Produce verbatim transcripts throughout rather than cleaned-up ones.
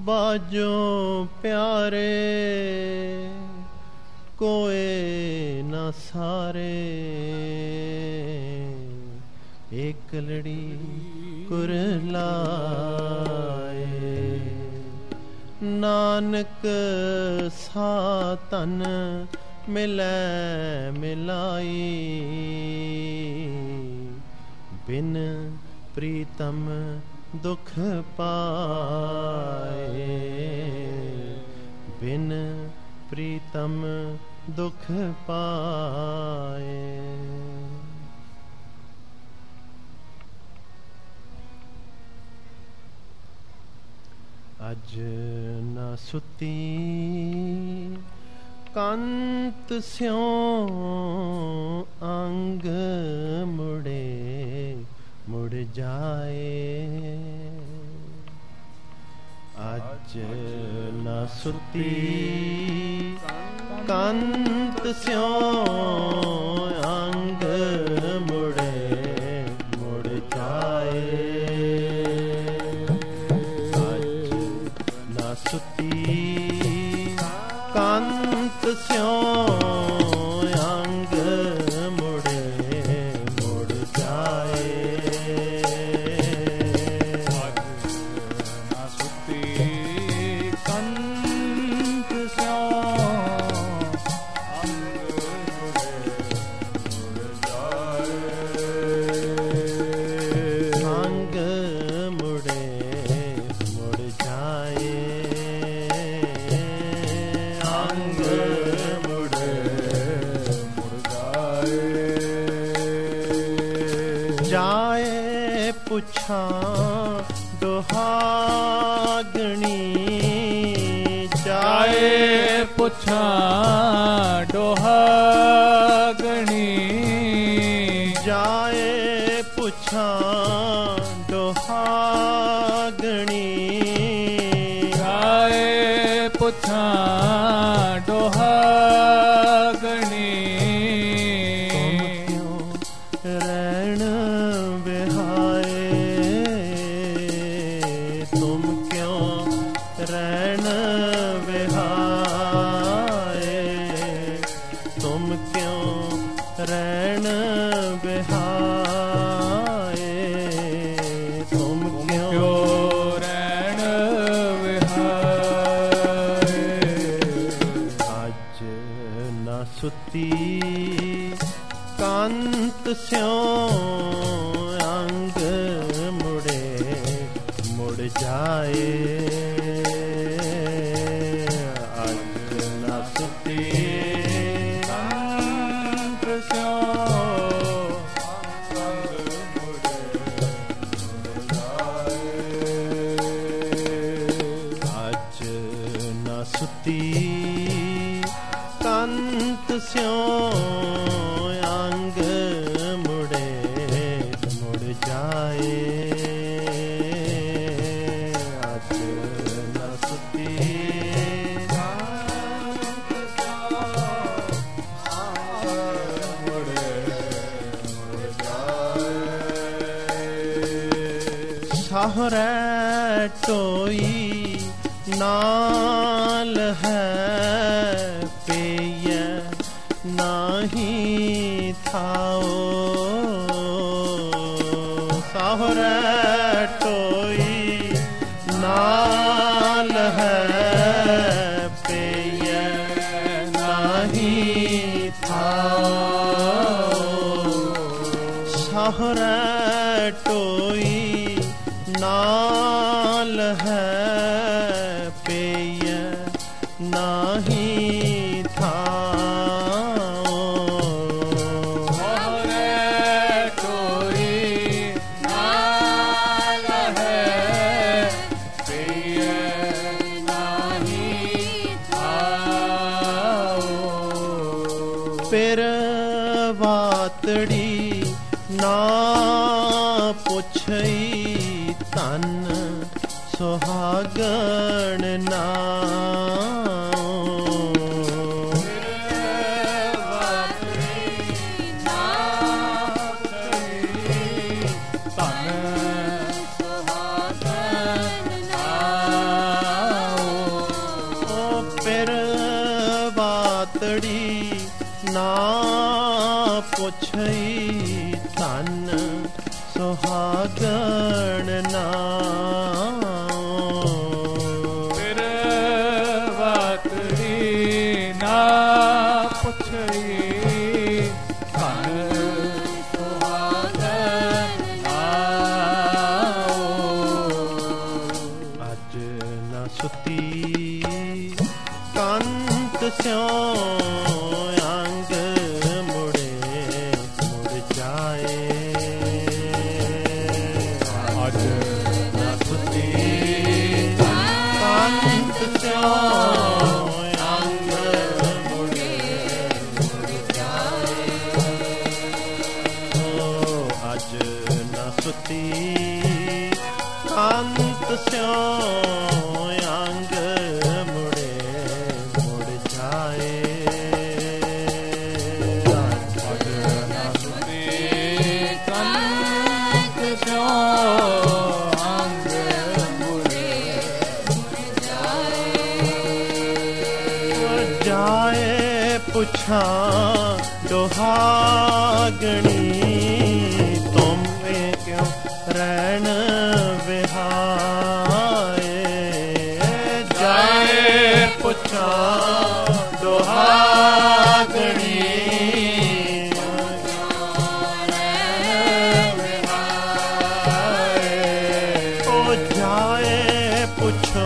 बाजो प्यारे कोए न सारे एक लड़ी कुरलाए नानक सातन मिलै मिलाई बिन प्रीतम दुख पाए बिन प्रीतम दुख पाए। अज न सुती कंत स्यों अंग मुड़े मुड़ जाए अज न सुती कंत स्यों अंग मुड़े मुड़ जाए अज न सुती कंत स्यों अंग मुड़े मुड़ जाए अज न सुती कंत स्यों अंग मुड़े मुड़ जाए अंग मुड़े मुड़ जाए अंग मुड़े मुड़ जाए जाए पुछा दोहागणी जाए पुछा दोहागणी जाए पुछा दोहागणी जाए पुछा दोहागणी तुम क्यों रैन बिहाए तुम क्यों रैन बिहाए तुम क्यों रैन विहाए अज न सुती कंत स्यों अंग मुड़े मुड़ जाए अज न सुती कंत स्यों अंग मुड़े मुड़ जाए अज न सुती कंत स्यों अंग मुड़े मुड़ जाए अज न सुती कंत स्यों अंग मुड़े मुड़ जाए साहरै टोई नाल है पेय नाही थाओ साहरै टोई नाल है पेय नाही थाओ साहरै टोई नाल है पेय नाही थाओ मोहरे कोई नाल है पिय नाही थाओ फिर वातड़ी ना पुछई तन सुहागण नाओ तन सुहागण नाओ ਮਾਤੜੀ ਨਾ ਪੁੱਛਈ ਧਨ ਸੁਹਾਗਣ ਨਾਉ। ਫਿਰ ਵਾਤੜੀ ਨਾ ਪੁੱਛਈ ਧਨ ਸੁਹਾਗਣ ਨਾਉ। ਅੱਜ ਨਾ ਸੁਤੀ ਕੰਤ ਸਿਉ ਅੰਗ ਮੁੜੇ ਮੁੜ ਜਾਏ। ਅੱਜ ਨਾ ਸੁਤੀ ਕੰਤ ਸਿਉ ਅੰਗ ਮੁੜੇ ਮੁੜ ਜਾਏ। ਓ ਅੱਜ ਨਾ ਸੁਤੀ ਕੰਤ ਸਿਉ ਅੰਗ ਮੁੜੇ ਮੁੜ ਜਾਏ। ਅੱਜ ਨਾ ਸੁਤੀ ਕੰਤ ਸਿਉ ਅੰਗ ਮੁੜੇ ਜਾਏ ਪੁੱਛਾਂ ਦੁਹਾਗਣੀ ਤੁਮ ਇਹ ਕਿਉਂ ਰਹਿਣ ਵਿਹਾਏ। ਜਾਏ ਪੁੱਛਾਂ ਦੁਹਾਗਣੀ ਓ ਜਾਏ ਪੁੱਛੋ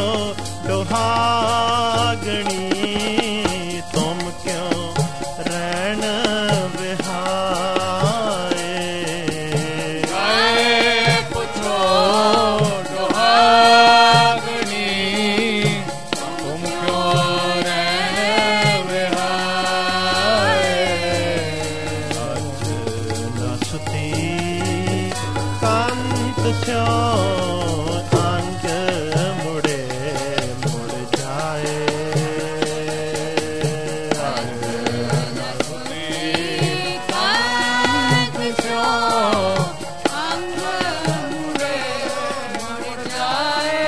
ਦੁਹਾਗਣੀ ਤੁਮ ਕਿਉਂ ਰਹਿਣ ਵਿਹਾਏ। ਜਾਏ ਪੁੱਛੋ ਦੁਹਾਗਣੀ ਤੁਮ ਕਿਉਂ ਰਹਿਣ ਵਿਹਾਏ। ਅੱਜ ਨਾ ਸੁਤੀ ਕੰਤ ਸਿਉ ਅੰਗ ਮੁੜੇ ਮੁੜ ਜਾਏ। ਅੱਜ ਨਾ ਸੁਤੀ ਕੰਤ ਸਿਉ ਅੰਗ ਮੁੜੇ ਮੁੜ ਜਾਏ।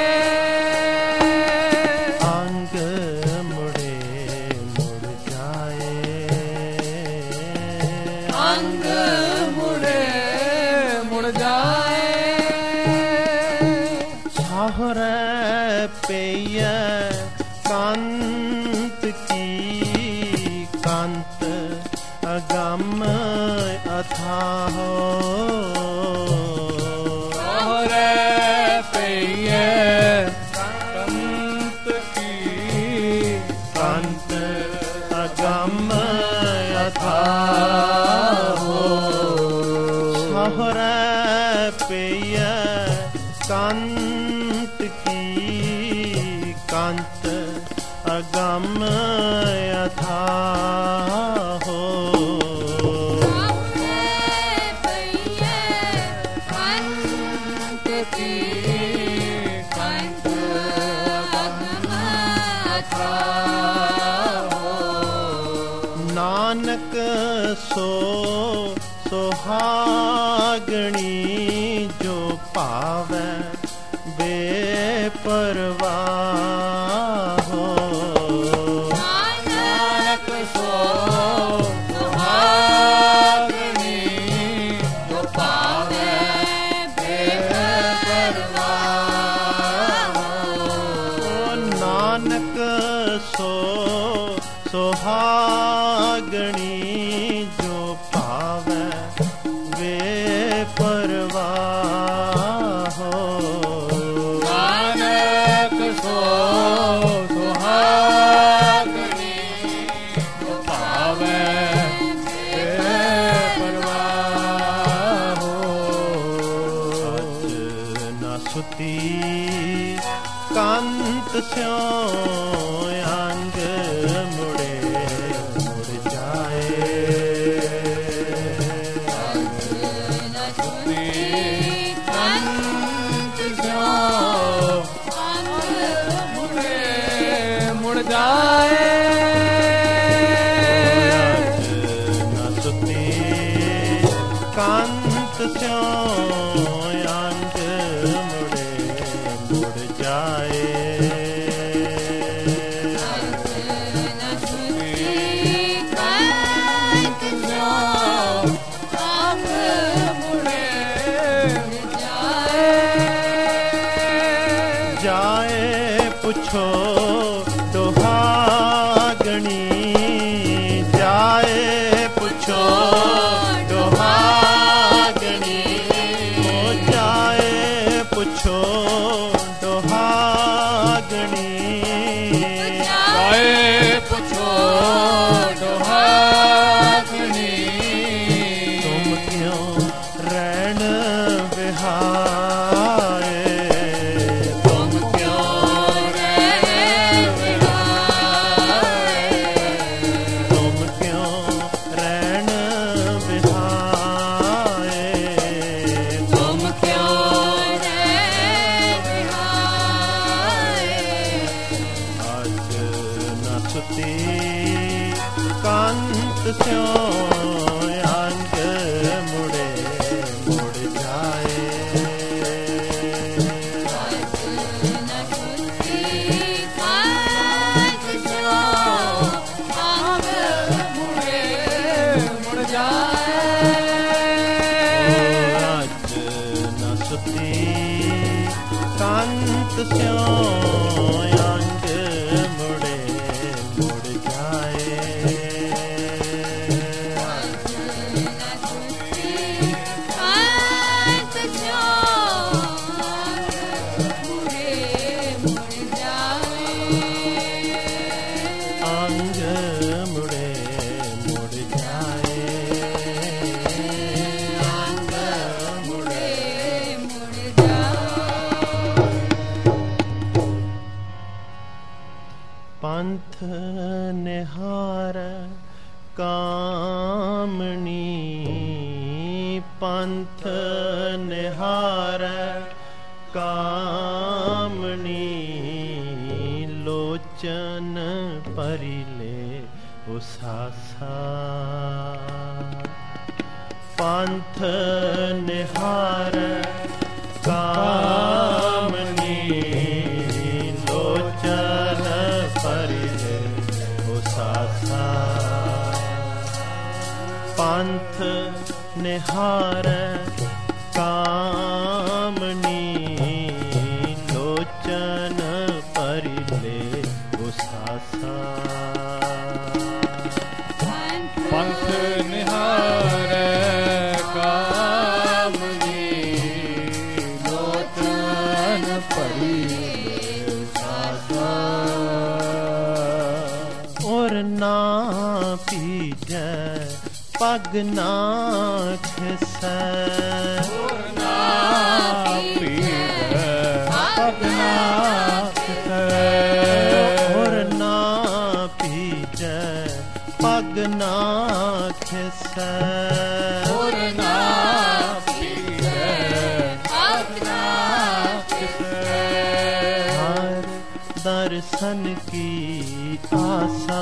ਅੰਗ ਮੁੜੇ ਮੁੜ ਜਾਏ। ਅੰਗ ਮੁੜੇ ਮੁੜ ਜਾਏ। ਸਾਹਰੇ ਪਈਐ ਕੰਤ ਕੀ ਕੰਤ ਅਗੰਮ ਅਥਾਹੋ। ਸਹੁਰੇ ਪਈਐ ਕੰਤ ਕੀ ਕੰਤ ਅਗੰਮ ਅਥਾਹੋ। ਸਾਹਰੇ ਪਈਐ ਕੰਤ ਕੀ ਕੰਤ ਅਗੰਮ ਅਥਾਹੋ। ਕੰਤ ਕੀ ਕੰਤ ਅਗੰਮ ਅਥਾਹੋ। ਨਾਨਕ ਸੋ ਸੁਹਾਗਣੀ ਜੋ ਭਾਵੈ ਬੇਪਰਵਾਹ ਹੋ। ਨਾਨਕ ਸੋ ਸੁਹਾਗਣੀ ਜੋ ਭਾਵੈ ਬੇਪਰਵਾਹ ਹੋ। ਨਾਨਕ ਸੋ ਸੁਹਾਗਣੀ ਜੋ ਭਾਵੈ ਬੇਪਰਵਾਹ ਹੋ। ਨਾਨਕ ਸੋ ਸੁਹਾਗਣੀ ਜੋ ਭਾਵੈ ਬੇਪਰਵਾਹ ਹੋ। ਅੱਜ ਨਾ ਸੁਤੀ ਕੰਤ ਸਿਉ ਅੰਗ ਮੁੜੇ ਮੁੜ ਜਾਏ। ਕੰਤ ਸਿਉ ਮੁੜੇ ਮੁੜ ਜਾਏ। ਨਾ ਸੁਤੀ ਕੰਤ ਸਿਉ ਅੰਗ ਮੁੜੇ ਮੁੜ ਜਾਏ। ਪੁੱਛੋ ਦੁਹਾਗਣੀ ਜਾਏ ਪੁੱਛੋ ਦੁਹਾਗਣੀ ਹੋ ਜਾਏ ਪੁੱਛੋ ਦੁਹਾਗਣੀ ਜਾਏ ਪੁੱਛੋ ਦੁਹਾਗਣੀ ਤੁਮ ਕਿਉਂ ਰਹਿਣ ਵਿਹਾਏ ਤੁਮ ਕਿਉਂ ਰਹਿਣ ਵਿਹਾਏ ਤੁਮ ਕਿਉਂ ਰਹਿਣ ਵਿਹਾਏ ਤੁਮ ਕਿਉਂ ਰਹਿ ਵਿਹਾਏ ਅੱਜ ਨਾ ਸੁਤੀ ਕੰਤ ਸਿਓ ਅੰਗ ਮੁੜੇ ਮੁੜ ਜਾਏ ਨ ਸੁਤੀ ਕਾਇ ਜੋ ਆਗ ਮੁੜੇ ਮੁੜ ਜਾਏ ਅੱਜ ਨਾ ਸੁਤੀ ਕੰਤ ਸਿਓ ਅੰਗ ਮੁੜੇ ਮੁੜ ਜਾਏ ਅੰਗ ਮੁੜੇ ਮੁੜ ਜਾਏ ਅੰਗ ਮੁੜੇ ਪੰਥ ਨਿਹਾਰ ਕਾਮਣੀ ਪੰਥ ਨਿਹਾਰ ਕਾਮਣੀ ਲੋਚਨ ਪਰਿਲੇ ਉਸਾਸਾ ਪੰਥ ਨਿਹਾਰ ਕਾਮਨੀ ਲੋਚਨ ਪਰਿਲੇ ਉਸਾਸਾ ਪੰਥ ਨਿਹਾਰ ਕਾਮਨੀ ਲੋਚਨ ਪਰਿਲੇ ਉਸਾਸਾ ਪੰਥ ਨਿਹਾਰੈ ਕਾਮਨੀ ਲੋਚਨ ਭਰੀ ਸਾਸਾ ਔਰ ਨਾ ਪੀਜੈ ਪਗ ਨਾ ਖਿਸੈ ਔਰ ਨਾ ਪੀੜੈ ਪਗ ਨਾ ਖਿਸੈ ਔਰ ਨਾ ਪੀਜੈ ਪਗ ਨਾ ਖਿਸੈ ਔਰ ਨਾ ਪੀੜੈ ਪਗ ਨਾ ਖਿਸੈ ਹਰ ਦਰਸ਼ਨ ਕੀ ਆਸਾ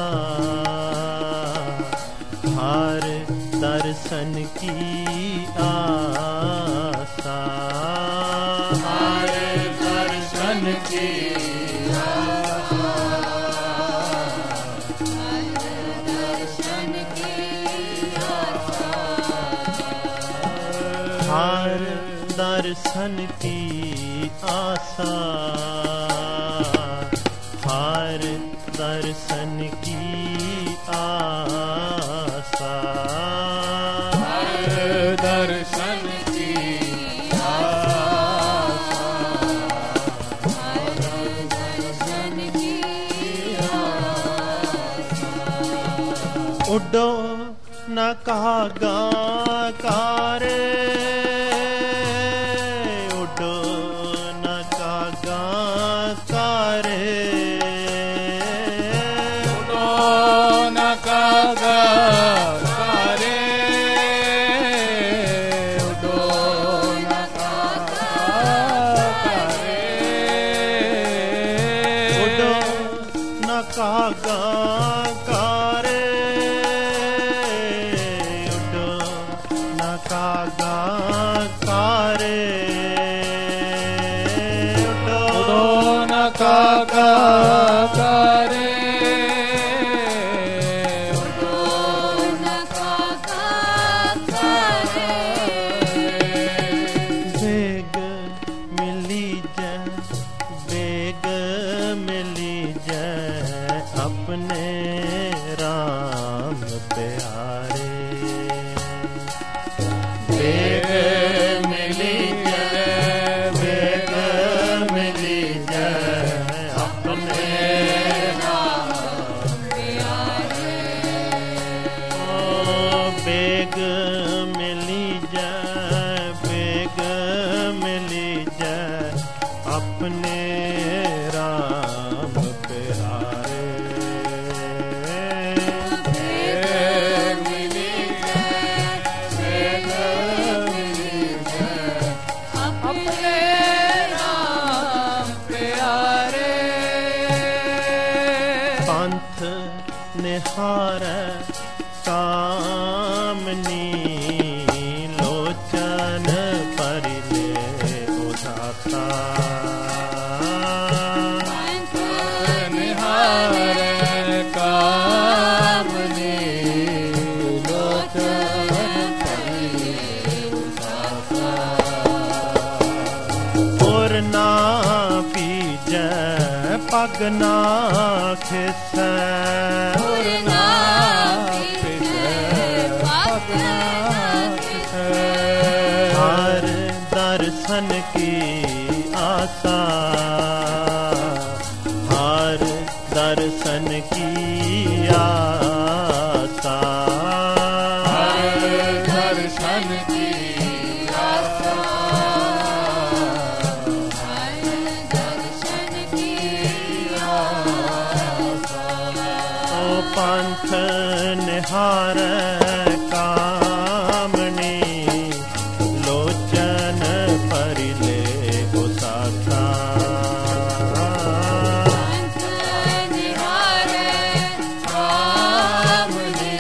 ਹਰ ਦਰਸ਼ਨ ਕੀ ਆਸਾ ਹਰ ਦਰਸ਼ਨ ਕੀ हर दर्शन की आशा हर दर्शन की आशा हर दर्शन की आशा हर दर्शन की उडो न कहागा कारे उडो न कागा कारे उडो न कागा कारे उडो न कागा कारे उडो न कागा कारे उडो न कागा कारे उडो उडो न कागा कारे उडो न काका करे बेग मिली जै बेग मिली जय अपने राम प्यारे। बेग मिली जय, बेग मिली जय अपने राम प्यारे। ओ बेग मिली जय, बेग मिली जय अपने राम प्यारे। बेग मिली जय, बेग मिली जय अपने राम प्यारे। पंथ निहारै कामनी लोचन परिले उदाता। पंथ निहारै कामनी लोचन परिले उदाता। और ना पीजै पग ना खिसै, और ना पीजै पग ना खिसै। हर दर्शन की आशा, हर दर्शन की आशा। हर दर्शन की आशा, हर दर्शन की ओ पंथ निहारै कामनी लोचन परिले उदाता। पंथ निहारै कामनी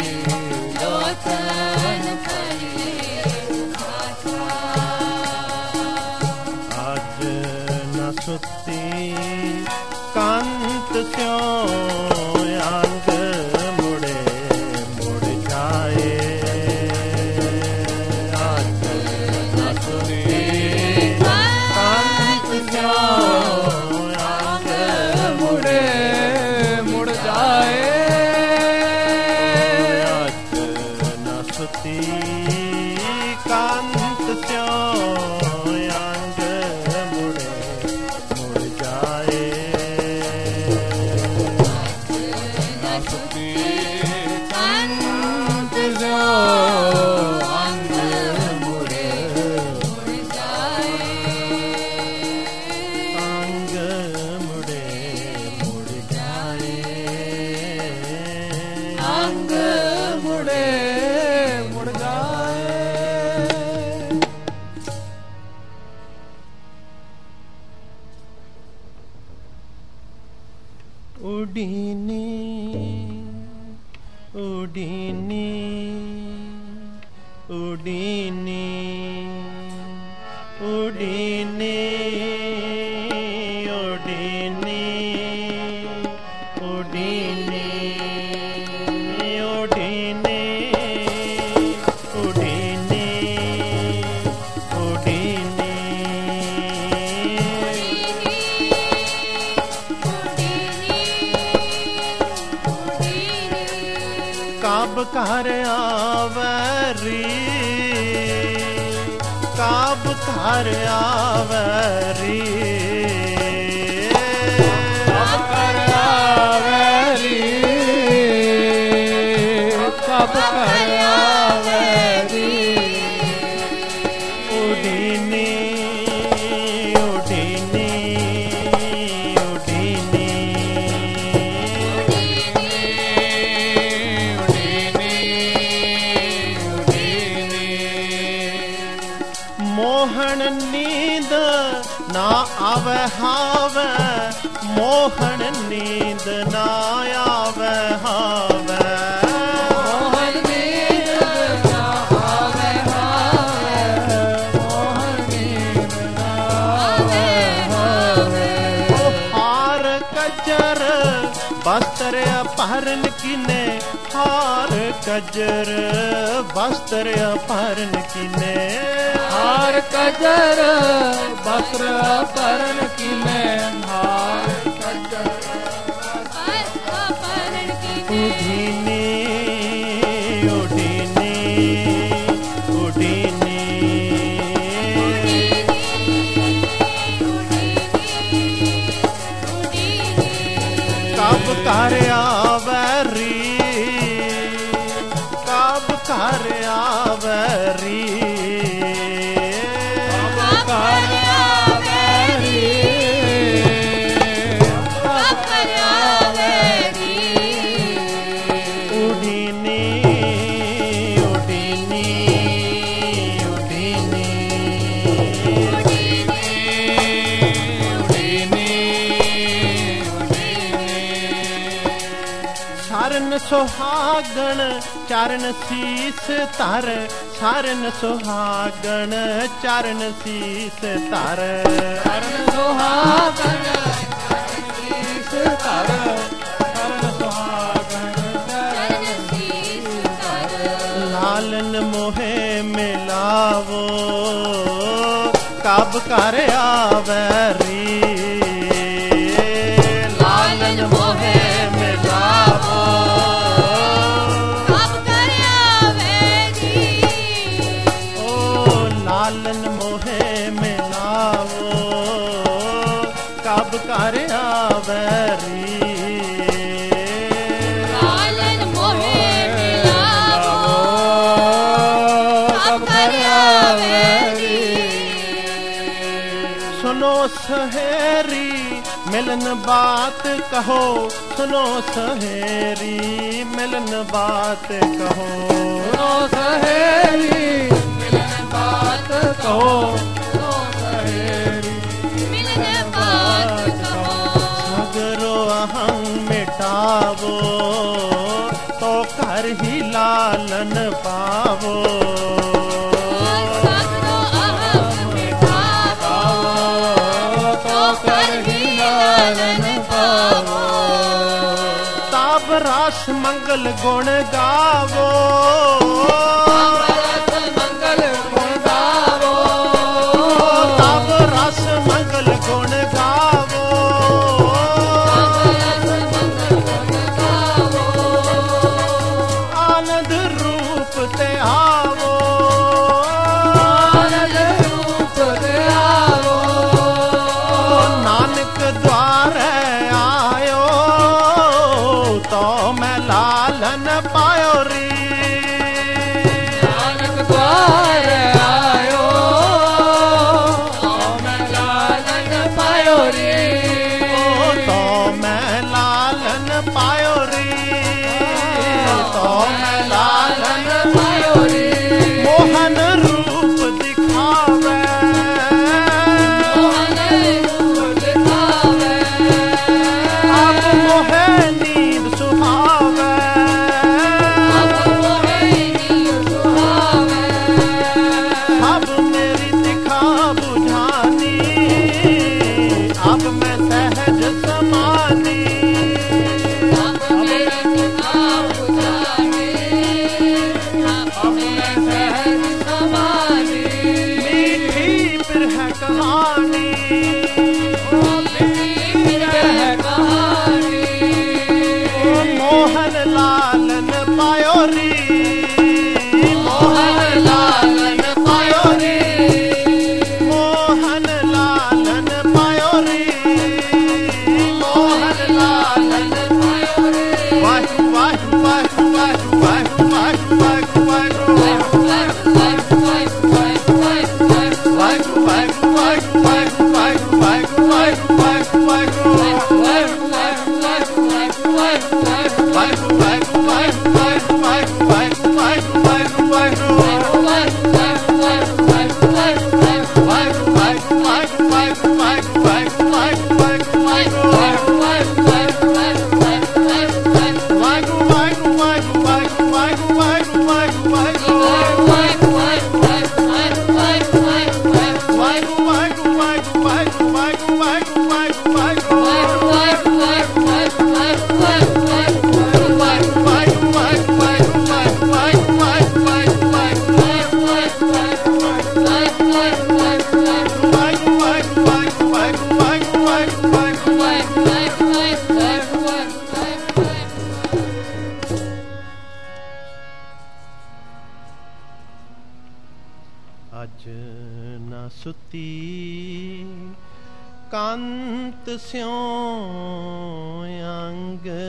लोचन परिले उदाता। आज न सुती कांत स्यों अंग मुड़े मुड़ जाए। आज न सुती कांत स्यों अंग मुड़े मुड़ जाए। आज न सुती कांत स्यों अंग मुड़े मुड़ जाए। नासती कांत जो अंग मुड़े मुड़ जाए। अंग मुड़े मुड़ जाए। अंग मुड़े मुड़ जाए। उडीनी उडीनी उडीनी उडीनी उडीनी उडीनी उडीनी उडीनी उडीनी काब कर आवरी, काब कर आवरी। कब कर आवेरी, कब कर आवेरी। उडीनी उडीनी उडीनी मोहन नींद ना आवे हावे, मोहन नींद ना आवे हावे। मोहन नींद ना आवे हावे, मोहन नींद ना आवे हावे। ओ हार कजर वस्त्र अपहरण किने, हार कजर वस्त्र अपहरण किने। हार कजर वस्त्र अपहरण किने, हार कब कर आवरी, कब कर आवरी, कब कर आवरी, कब कर आवरी, उडीनी उडीनी उडीनी सारन सुहागण चरण शीस धर, सारन सुहागण चरण शीस धर, चरण सुहागण शीस धर, चरण सुहागण चरण शीस धर, लालन मोहे मिलावो कब कर आवरी, लालन मोहे मिलावो कब कर आवरी, ओ लालन मोहे मिलावो कब कर आवरी, लालन मोहे मिलावो कब कर आवरी, सुनो सहेरी मिलन बात कहो, सुनो सहेरी मिलन बात कहो, सुनो सहेली मिलन बात कहो, सुनो सहेली मिलन बात कहो, सगरो अहं मिटावो तो कर ही लालन पावो, सगरो अहम मिटावो तो कर ही लालन पावो, ताब रास मंगल गुण गावो, रस मंगल गुण गावो, ताब रस मंगल गुण गावो, आनंद रूप ते आवो, आनंद रूप ते आवो, नानक द्वारे आयो तो मैं लालन पायो री, नानक द्वार आयो तो मैं लालन पायो रे, तो मैं लालन पायो री, तो मैं लालन पायो रे, मोहन रूप दिखावे, मोहन रूप दिखावे, अब मोहे नींद सुहावे, अब मोहे नीर सुहावे, अब मेरी दिखा बुझानी, अब मैं सहज समानी, अब मेरी दिखा बुझाने, अब मैं सहज समानी, मीठी बिरह कहानी, फिर है कहानी, मोहन लालन पायो री, मोहन लालन पायो री, मोहन लालन पायो री, मोहन लालन पायो री, वाहु वाहु वाहु वाहु वाहु वाहु वाहु वाहु वाहु वाहु वाहु वाहु वाहु वाहु अज न सुती कांत स्यों अंग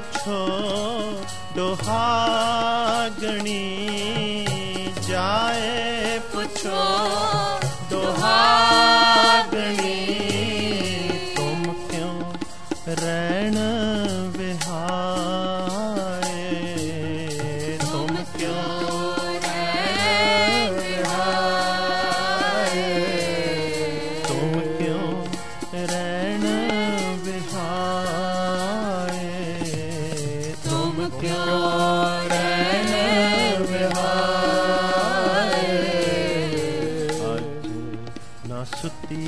पुछो दोहागणी जाए पुछो दोहागणी तुम क्यों रैन विहाए तुम क्यों रैन विहाए तुम क्यों रैन विहाए तुम क्यों रैन विहाए अज न सुती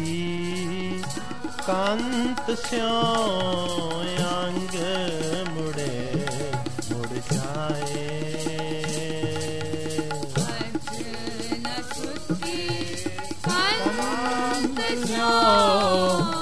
कांत स्यों अंग मुड़े मुड़ जाए अज न सुती कांत स्यों